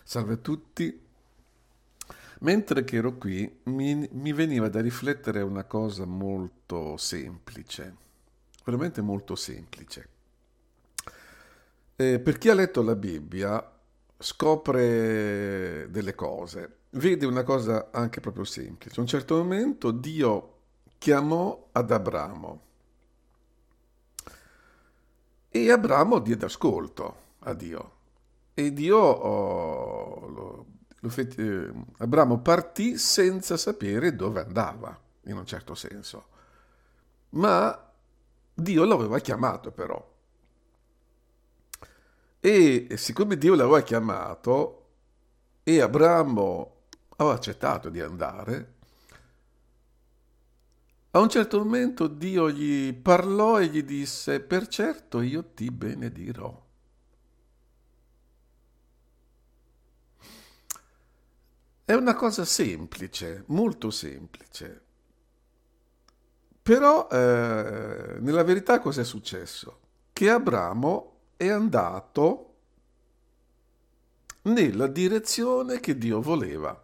Salve a tutti. Mentre che ero qui, mi veniva da riflettere una cosa molto semplice, veramente molto semplice. Per chi ha letto la Bibbia, scopre delle cose, vede una cosa anche proprio semplice. A un certo momento Dio chiamò ad Abramo e Abramo diede ascolto a Dio. E Dio, Abramo partì senza sapere dove andava, in un certo senso. Ma Dio l'aveva chiamato però. E siccome Dio l'aveva chiamato e Abramo aveva accettato di andare, a un certo momento Dio gli parlò e gli disse: per certo io ti benedirò. È una cosa semplice, molto semplice. Però nella verità cos'è successo? Che Abramo è andato nella direzione che Dio voleva.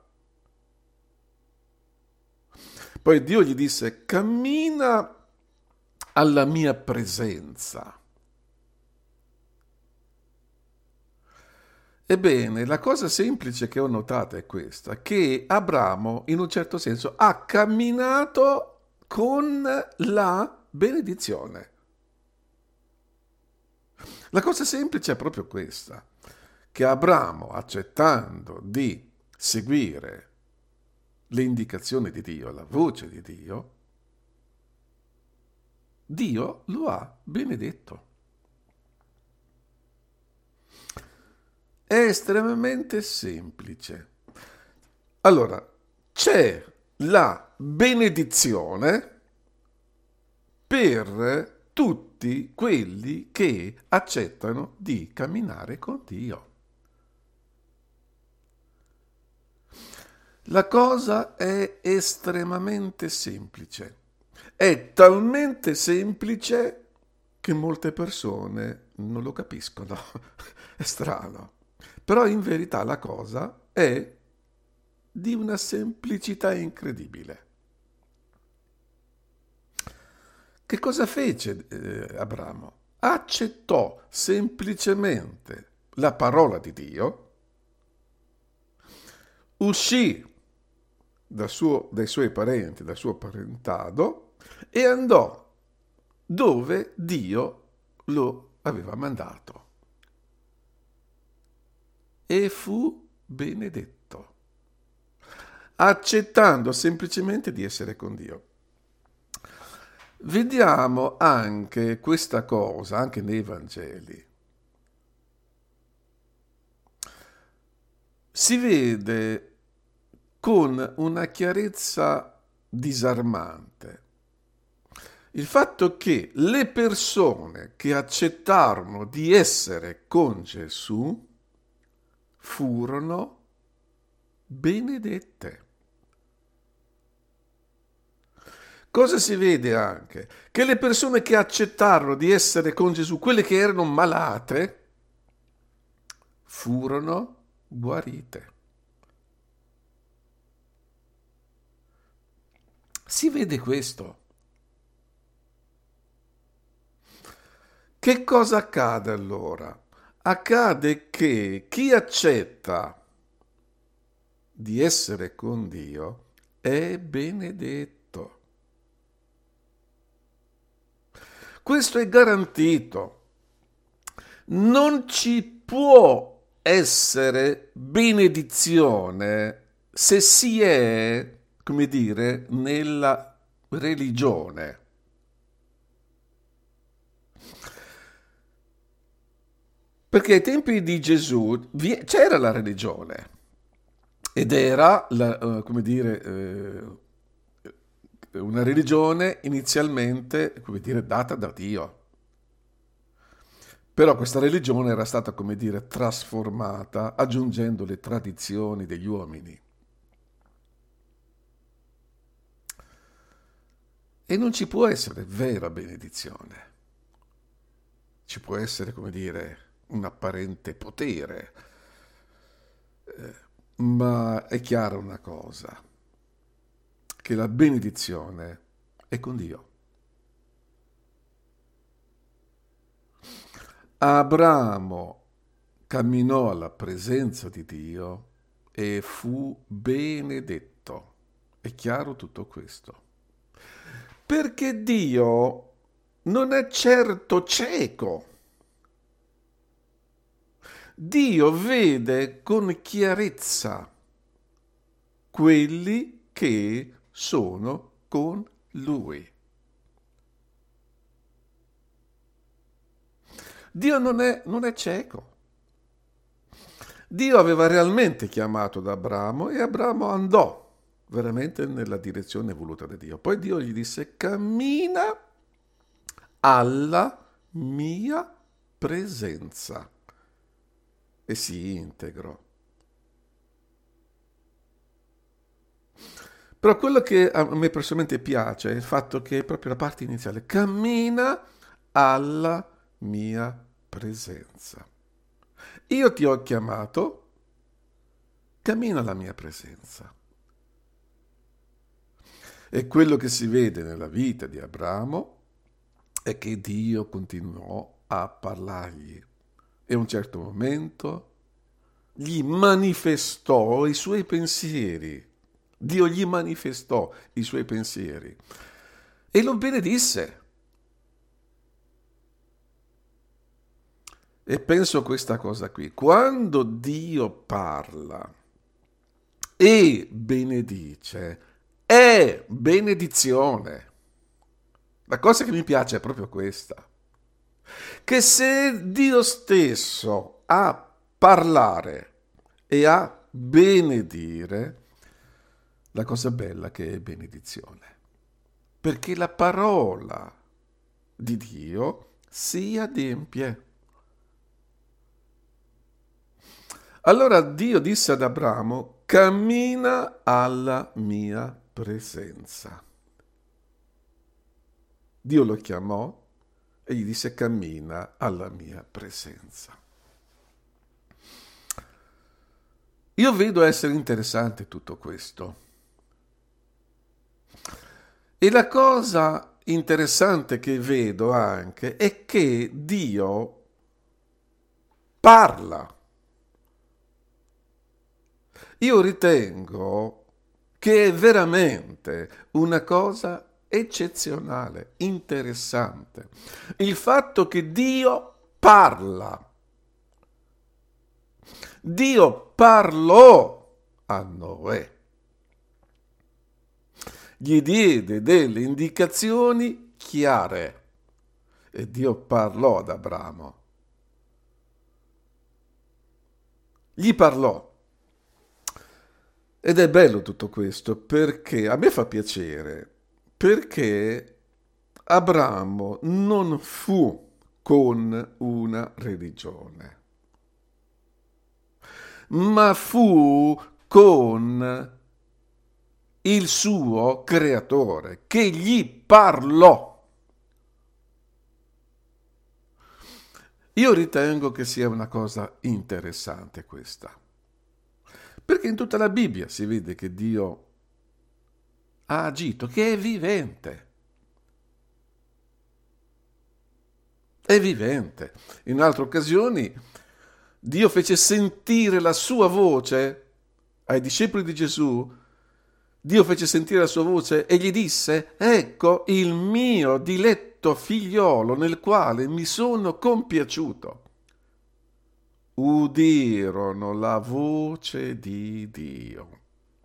Poi Dio gli disse: cammina alla mia presenza. Ebbene, la cosa semplice che ho notato è questa, che Abramo in un certo senso ha camminato con la benedizione. La cosa semplice è proprio questa, che Abramo, accettando di seguire le indicazioni di Dio, la voce di Dio, Dio lo ha benedetto. È estremamente semplice. Allora, c'è la benedizione per tutti quelli che accettano di camminare con Dio. La cosa è estremamente semplice. È talmente semplice che molte persone non lo capiscono. È strano. Però in verità la cosa è di una semplicità incredibile. Che cosa fece Abramo? Accettò semplicemente la parola di Dio, uscì dai suoi parenti, dal suo parentado e andò dove Dio lo aveva mandato e fu benedetto, accettando semplicemente di essere con Dio. Vediamo anche questa cosa, anche nei Vangeli. Si vede con una chiarezza disarmante il fatto che le persone che accettarono di essere con Gesù furono benedette. Cosa si vede anche? Che le persone che accettarono di essere con Gesù, quelle che erano malate, furono guarite. Si vede questo. Che cosa accade allora? Accade che chi accetta di essere con Dio è benedetto. Questo è garantito. Non ci può essere benedizione se si è, come dire, nella religione. Perché ai tempi di Gesù c'era la religione ed era, come dire, una religione inizialmente, come dire, data da Dio. Però questa religione era stata, come dire, trasformata aggiungendo le tradizioni degli uomini. E non ci può essere vera benedizione. Ci può essere, come dire, un apparente potere. Ma è chiara una cosa, che la benedizione è con Dio. Abramo camminò alla presenza di Dio e fu benedetto. È chiaro tutto questo? Perché Dio non è certo cieco. Dio vede con chiarezza quelli che sono con Lui. Dio non è cieco. Dio aveva realmente chiamato ad Abramo e Abramo andò veramente nella direzione voluta da Dio. Poi Dio gli disse: cammina alla mia presenza, e si integrò. Però quello che a me personalmente piace è il fatto che proprio la parte iniziale: cammina alla mia presenza. Io ti ho chiamato, cammina alla mia presenza. E quello che si vede nella vita di Abramo è che Dio continuò a parlargli e a un certo momento gli manifestò i suoi pensieri. Dio gli manifestò i suoi pensieri e lo benedisse. E penso questa cosa qui: quando Dio parla e benedice, è benedizione. La cosa che mi piace è proprio questa: che se Dio stesso a parlare e a benedire, la cosa bella che è benedizione, perché la parola di Dio si adempie. Allora Dio disse ad Abramo: cammina alla mia presenza. Dio lo chiamò e gli disse: cammina alla mia presenza. Io vedo essere interessante tutto questo. E la cosa interessante che vedo anche è che Dio parla. Io ritengo che è veramente una cosa eccezionale, interessante, il fatto che Dio parla. Dio parlò a Noè, gli diede delle indicazioni chiare e Dio parlò ad Abramo. Gli parlò. Ed è bello tutto questo perché a me fa piacere, perché Abramo non fu con una religione, ma fu con il suo creatore che gli parlò. Io ritengo che sia una cosa interessante questa. Perché in tutta la Bibbia si vede che Dio ha agito, che è vivente. È vivente. In altre occasioni Dio fece sentire la sua voce ai discepoli di Gesù. Dio fece sentire la sua voce e gli disse: ecco il mio diletto figliolo nel quale mi sono compiaciuto. Udirono la voce di Dio.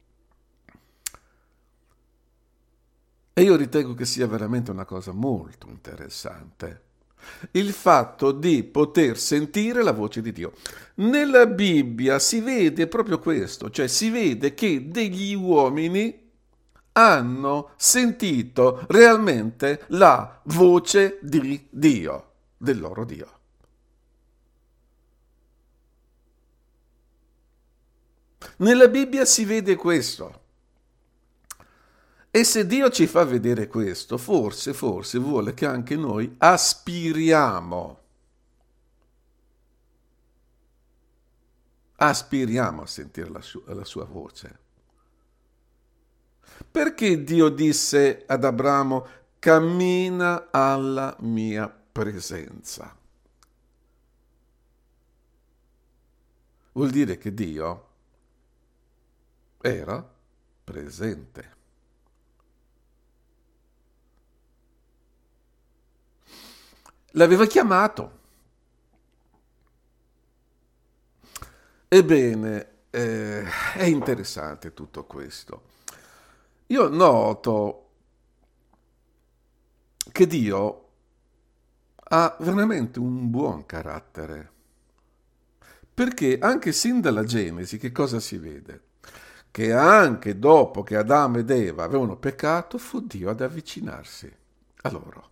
E io ritengo che sia veramente una cosa molto interessante il fatto di poter sentire la voce di Dio. Nella Bibbia si vede proprio questo, cioè si vede che degli uomini hanno sentito realmente la voce di Dio, del loro Dio. Nella Bibbia si vede questo. E se Dio ci fa vedere questo, forse vuole che anche noi aspiriamo aspiriamo a sentire la sua voce. Perché Dio disse ad Abramo: cammina alla mia presenza? Vuol dire che Dio era presente. L'aveva chiamato. Ebbene, è interessante tutto questo. Io noto che Dio ha veramente un buon carattere, perché anche sin dalla Genesi che cosa si vede? Che anche dopo che Adamo ed Eva avevano peccato, fu Dio ad avvicinarsi a loro.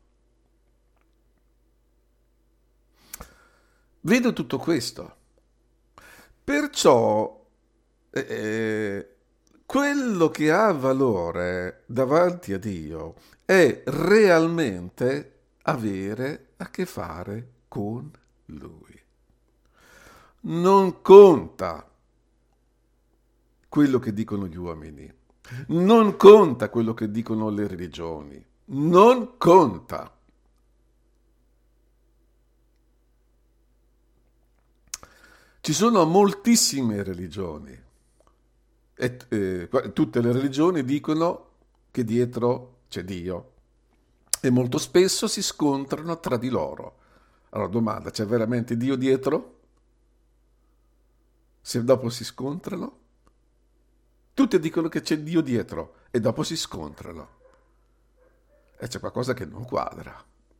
Vedo tutto questo. Perciò quello che ha valore davanti a Dio è realmente avere a che fare con Lui. Non conta quello che dicono gli uomini, non conta quello che dicono le religioni, non conta. Ci sono moltissime religioni e tutte le religioni dicono che dietro c'è Dio e molto spesso si scontrano tra di loro. Allora domanda, c'è veramente Dio dietro? Se dopo si scontrano? Tutti dicono che c'è Dio dietro e dopo si scontrano. E c'è qualcosa che non quadra.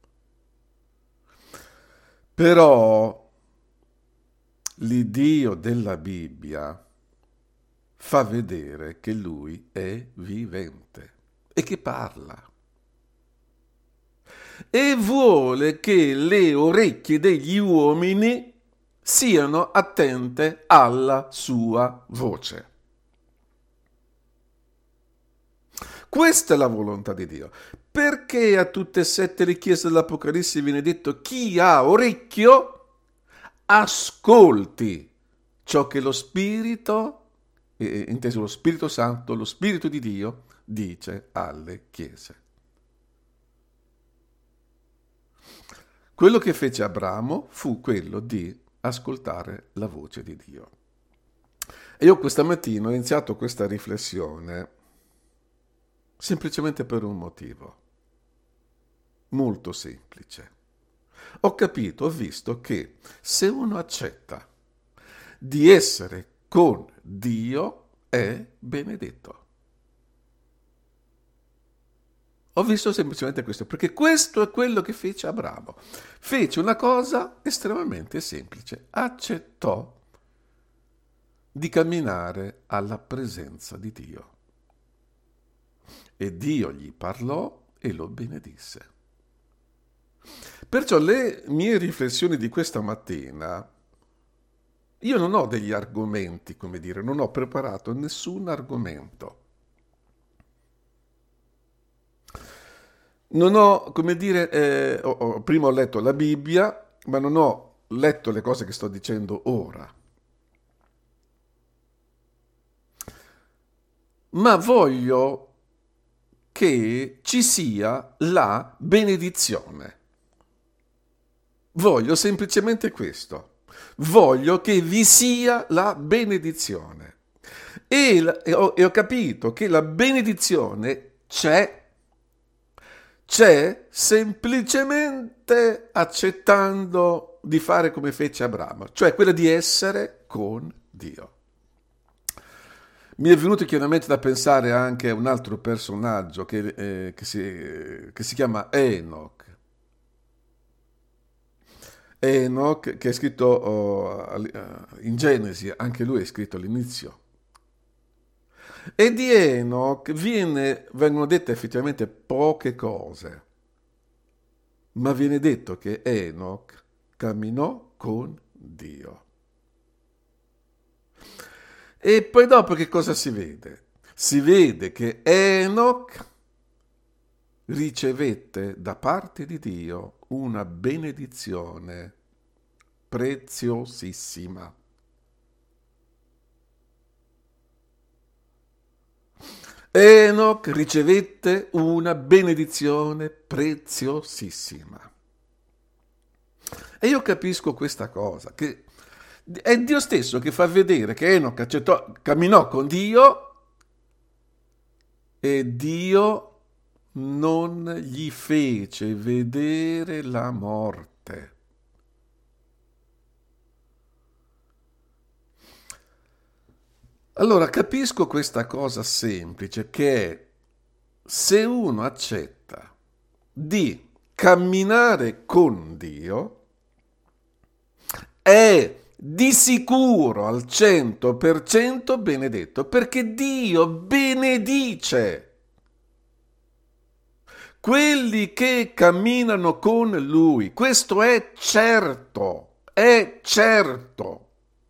Però l'Iddio della Bibbia fa vedere che Lui è vivente e che parla. E vuole che le orecchie degli uomini siano attente alla sua voce. Questa è la volontà di Dio. Perché a tutte e 7 le chiese dell'Apocalisse viene detto: chi ha orecchio ascolti ciò che lo Spirito, inteso lo Spirito Santo, lo Spirito di Dio, dice alle chiese. Quello che fece Abramo fu quello di ascoltare la voce di Dio. E io questa mattina ho iniziato questa riflessione semplicemente per un motivo, molto semplice. Ho visto che se uno accetta di essere con Dio è benedetto. Ho visto semplicemente questo, perché questo è quello che fece Abramo. Fece una cosa estremamente semplice, accettò di camminare alla presenza di Dio. E Dio gli parlò e lo benedisse. Perciò le mie riflessioni di questa mattina, io non ho degli argomenti, come dire, non ho preparato nessun argomento. Non ho, come dire, prima ho letto la Bibbia, ma non ho letto le cose che sto dicendo ora. Ma voglio che ci sia la benedizione. Voglio semplicemente questo. Voglio che vi sia la benedizione. E ho capito che la benedizione c'è semplicemente accettando di fare come fece Abramo, cioè quella di essere con Dio. Mi è venuto chiaramente da pensare anche a un altro personaggio che si chiama Enoch. Enoch, che è scritto in Genesi, anche lui è scritto all'inizio. E di Enoch vengono dette effettivamente poche cose, ma viene detto che Enoch camminò con Dio. E poi dopo che cosa si vede? Si vede che Enoch ricevette da parte di Dio una benedizione preziosissima. Enoch ricevette una benedizione preziosissima. E io capisco questa cosa, che è Dio stesso che fa vedere che Enoch camminò con Dio e Dio non gli fece vedere la morte. Allora capisco questa cosa semplice, che è: se uno accetta di camminare con Dio, è di sicuro al 100% benedetto, perché Dio benedice quelli che camminano con Lui. Questo è certo, è certo.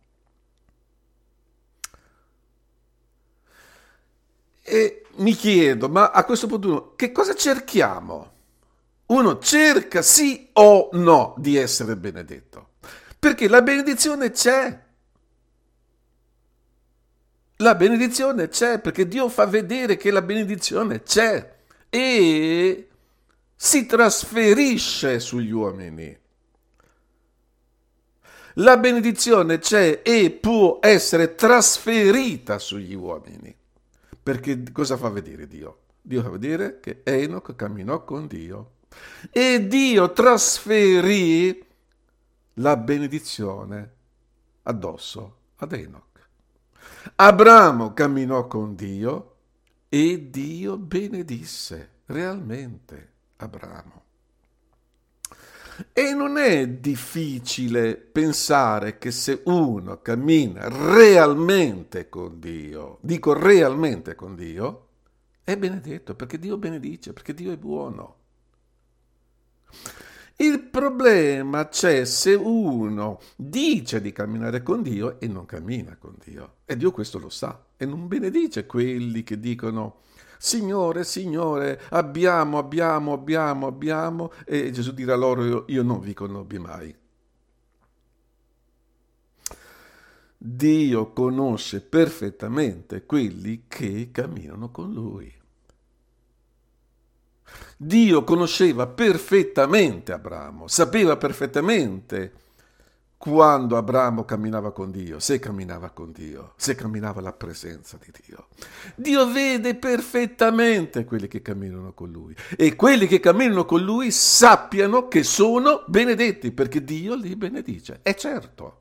E mi chiedo, ma a questo punto che cosa cerchiamo? Uno cerca sì o no di essere benedetto? Perché la benedizione c'è. La benedizione c'è, perché Dio fa vedere che la benedizione c'è e si trasferisce sugli uomini. La benedizione c'è e può essere trasferita sugli uomini. Perché cosa fa vedere Dio? Dio fa vedere che Enoch camminò con Dio e Dio trasferì la benedizione addosso ad Enoch. Abramo camminò con Dio e Dio benedisse realmente Abramo. E non è difficile pensare che se uno cammina realmente con Dio, dico realmente con Dio, è benedetto, perché Dio benedice, perché Dio è buono. Il problema c'è se uno dice di camminare con Dio e non cammina con Dio. E Dio questo lo sa e non benedice quelli che dicono: Signore, Signore, abbiamo, e Gesù dirà loro: io non vi conobbi mai. Dio conosce perfettamente quelli che camminano con Lui. Dio conosceva perfettamente Abramo, sapeva perfettamente quando Abramo camminava con Dio, se camminava con Dio, se camminava alla presenza di Dio. Dio vede perfettamente quelli che camminano con Lui e quelli che camminano con Lui sappiano che sono benedetti, perché Dio li benedice. È certo.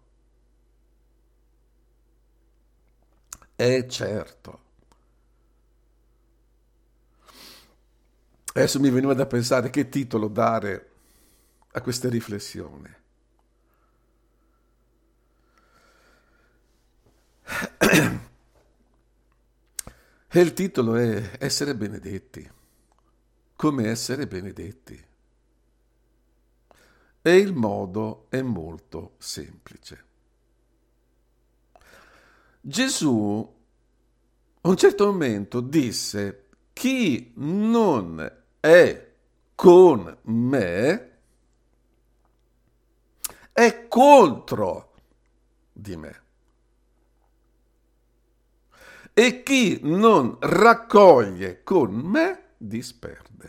È certo. Adesso mi veniva da pensare che titolo dare a questa riflessione. E il titolo è Essere benedetti. Come essere benedetti. E il modo è molto semplice. Gesù a un certo momento disse: chi non è con me è contro di me. E chi non raccoglie con me disperde.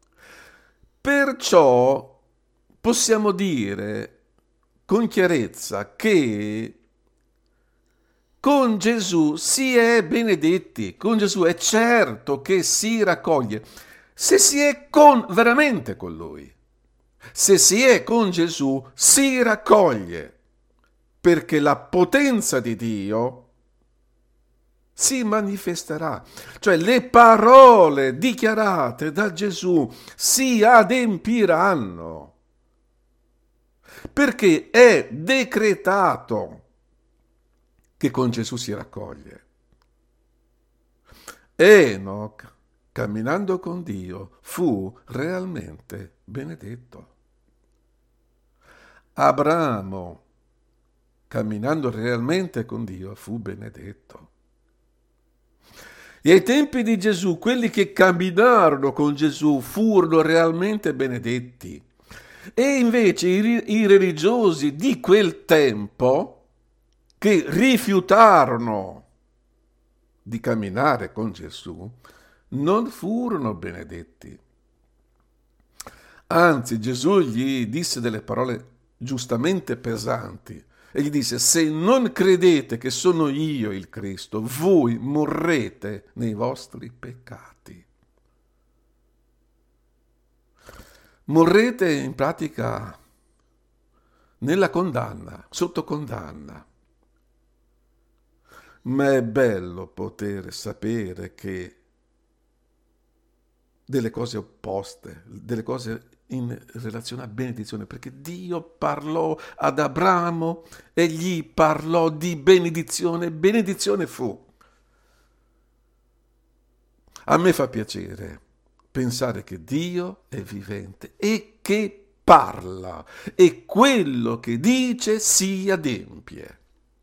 Perciò possiamo dire con chiarezza che con Gesù si è benedetti, con Gesù è certo che si raccoglie, se si è veramente con Lui. Se si è con Gesù si raccoglie, perché la potenza di Dio si manifesterà, cioè le parole dichiarate da Gesù si adempiranno, perché è decretato che con Gesù si raccoglie. Enoch, camminando con Dio, fu realmente benedetto. Abramo, camminando realmente con Dio, fu benedetto. E ai tempi di Gesù, quelli che camminarono con Gesù furono realmente benedetti. E invece i religiosi di quel tempo, che rifiutarono di camminare con Gesù, non furono benedetti. Anzi, Gesù gli disse delle parole giustamente pesanti e gli disse: se non credete che sono io il Cristo, voi morrete nei vostri peccati. Morrete in pratica nella condanna, sotto condanna. Ma è bello poter sapere che delle cose opposte, delle cose in relazione a benedizione, perché Dio parlò ad Abramo e gli parlò di benedizione, benedizione fu. A me fa piacere pensare che Dio è vivente e che parla e quello che dice si adempie.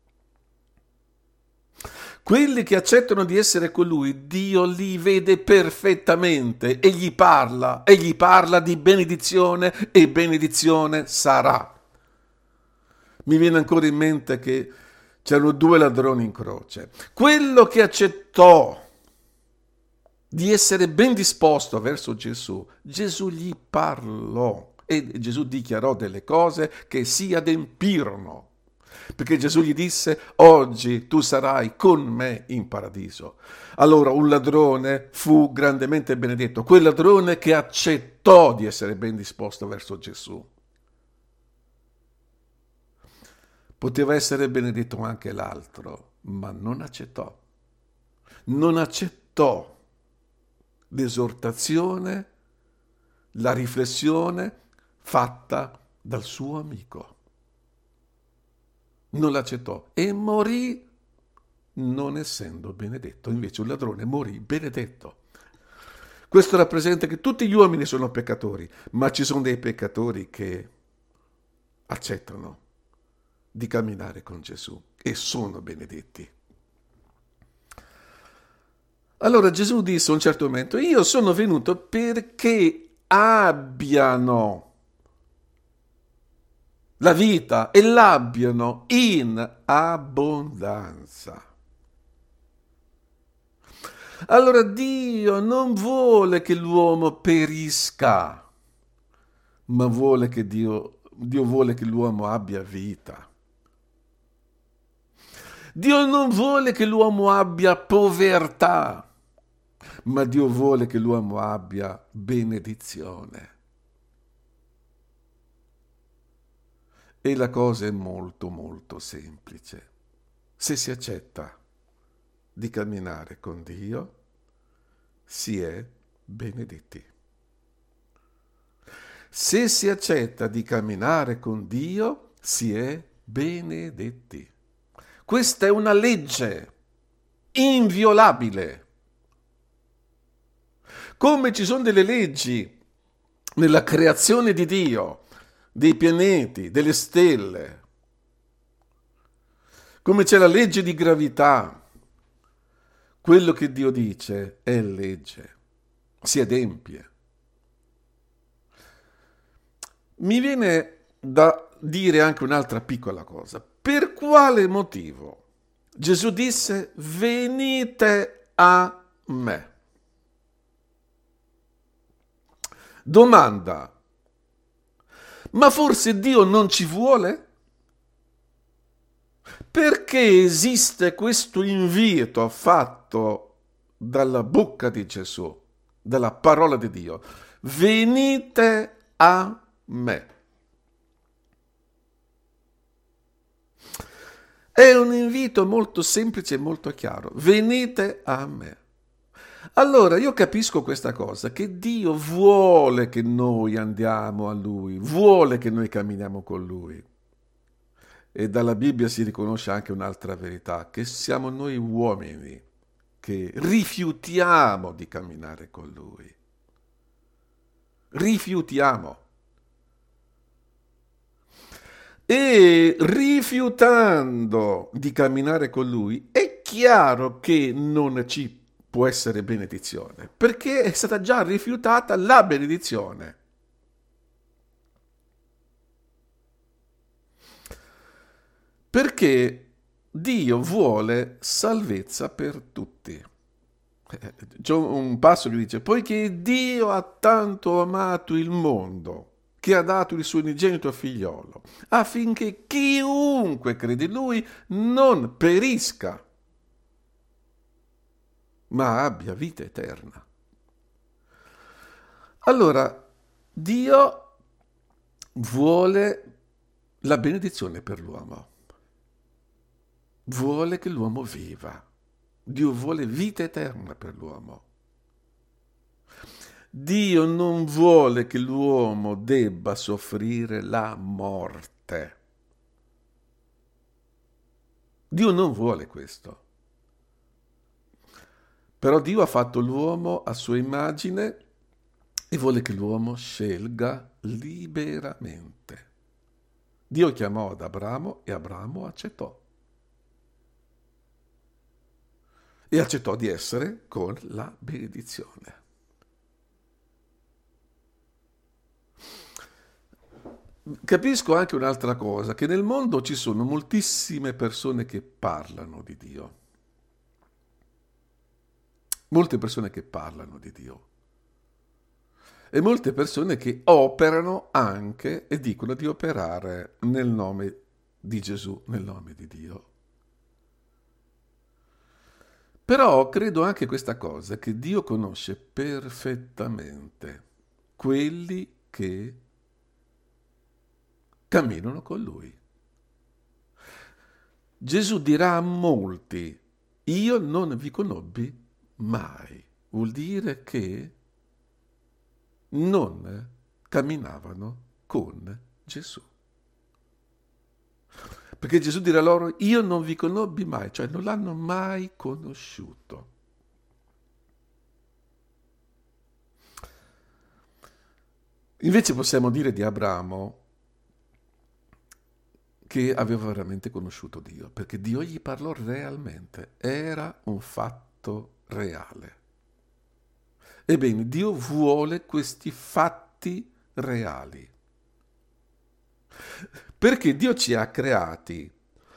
Quelli che accettano di essere con lui, Dio li vede perfettamente e gli parla di benedizione e benedizione sarà. Mi viene ancora in mente che c'erano 2 ladroni in croce. Quello che accettò di essere ben disposto verso Gesù, Gesù gli parlò e Gesù dichiarò delle cose che si adempirono. Perché Gesù gli disse: oggi tu sarai con me in paradiso. Allora un ladrone fu grandemente benedetto, quel ladrone che accettò di essere ben disposto verso Gesù. Poteva essere benedetto anche l'altro, ma non accettò. Non accettò l'esortazione, la riflessione fatta dal suo amico. Non l'accettò e morì non essendo benedetto. Invece un ladrone morì benedetto. Questo rappresenta che tutti gli uomini sono peccatori, ma ci sono dei peccatori che accettano di camminare con Gesù e sono benedetti. Allora Gesù disse a un certo momento: io sono venuto perché abbiano la vita e l'abbiano in abbondanza. Allora Dio non vuole che l'uomo perisca, ma vuole che Dio vuole che l'uomo abbia vita. Dio non vuole che l'uomo abbia povertà, ma Dio vuole che l'uomo abbia benedizione. E la cosa è molto molto semplice. Se si accetta di camminare con Dio, si è benedetti. Se si accetta di camminare con Dio, si è benedetti. Questa è una legge inviolabile. Come ci sono delle leggi nella creazione di Dio, dei pianeti, delle stelle, come c'è la legge di gravità, quello che Dio dice è legge, si adempie. Mi viene da dire anche un'altra piccola cosa. Per quale motivo Gesù disse: venite a me? Domanda: ma forse Dio non ci vuole? Perché esiste questo invito fatto dalla bocca di Gesù, dalla parola di Dio? Venite a me. È un invito molto semplice e molto chiaro. Venite a me. Allora io capisco questa cosa, che Dio vuole che noi andiamo a Lui, vuole che noi camminiamo con Lui. E dalla Bibbia si riconosce anche un'altra verità, che siamo noi uomini che rifiutiamo di camminare con Lui. Rifiutiamo. E rifiutando di camminare con Lui, è chiaro che non ci può essere benedizione, perché è stata già rifiutata la benedizione. Perché Dio vuole salvezza per tutti. C'è un passo che dice: poiché Dio ha tanto amato il mondo, che ha dato il suo unigenito figliolo, affinché chiunque crede in lui non perisca, ma abbia vita eterna. Allora, Dio vuole la benedizione per l'uomo, vuole che l'uomo viva. Dio vuole vita eterna per l'uomo. Dio non vuole che l'uomo debba soffrire la morte. Dio non vuole questo. Però Dio ha fatto l'uomo a sua immagine e vuole che l'uomo scelga liberamente. Dio chiamò ad Abramo e Abramo accettò. E accettò di essere con la benedizione. Capisco anche un'altra cosa, che nel mondo ci sono moltissime persone che parlano di Dio. Molte persone che parlano di Dio. E molte persone che operano anche e dicono di operare nel nome di Gesù, nel nome di Dio. Però credo anche questa cosa, che Dio conosce perfettamente quelli che camminano con Lui. Gesù dirà a molti: io non vi conobbi mai. Vuol dire che non camminavano con Gesù. Perché Gesù dirà loro: io non vi conobbi mai, cioè non l'hanno mai conosciuto. Invece possiamo dire di Abramo che aveva veramente conosciuto Dio, perché Dio gli parlò realmente, era un fatto reale. Ebbene, Dio vuole questi fatti reali. Perché Dio ci ha creati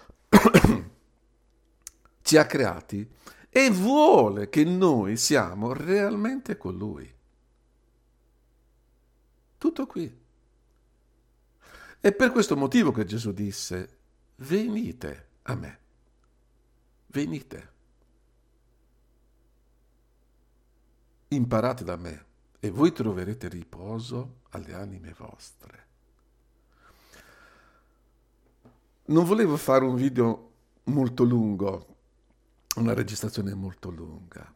e vuole che noi siamo realmente con Lui. Tutto qui. È per questo motivo che Gesù disse: venite a me, venite, imparate da me e voi troverete riposo alle anime vostre. Non volevo fare un video molto lungo, una registrazione molto lunga,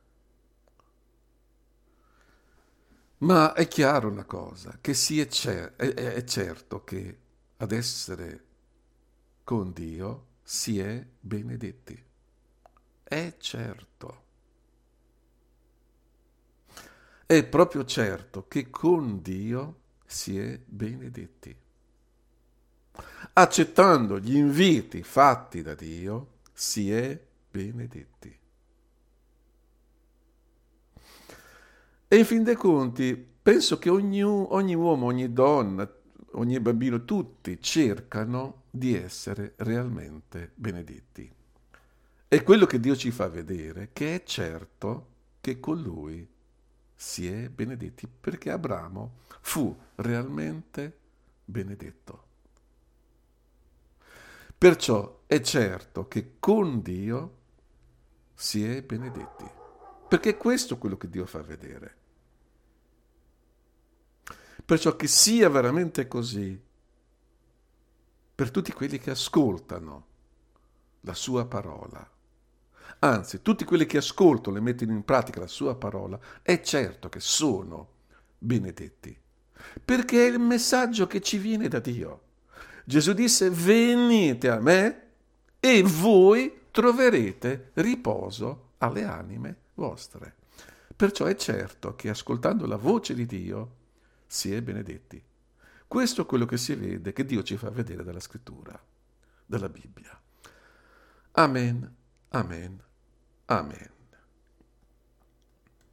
ma è chiaro una cosa, che è certo che ad essere con Dio si è benedetti. È certo. È proprio certo che con Dio si è benedetti. Accettando gli inviti fatti da Dio, si è benedetti. E in fin dei conti, penso che ogni uomo, ogni donna, ogni bambino, tutti cercano di essere realmente benedetti. È quello che Dio ci fa vedere, che è certo che con Lui si è benedetti, perché Abramo fu realmente benedetto. Perciò è certo che con Dio si è benedetti, perché questo è quello che Dio fa vedere. Perciò che sia veramente così per tutti quelli che ascoltano la sua parola. Anzi, tutti quelli che ascoltano e mettono in pratica la sua parola, è certo che sono benedetti, perché è il messaggio che ci viene da Dio. Gesù disse: venite a me e voi troverete riposo alle anime vostre. Perciò è certo che ascoltando la voce di Dio si è benedetti. Questo è quello che si vede, che Dio ci fa vedere dalla scrittura, dalla Bibbia. Amen, amen, amen.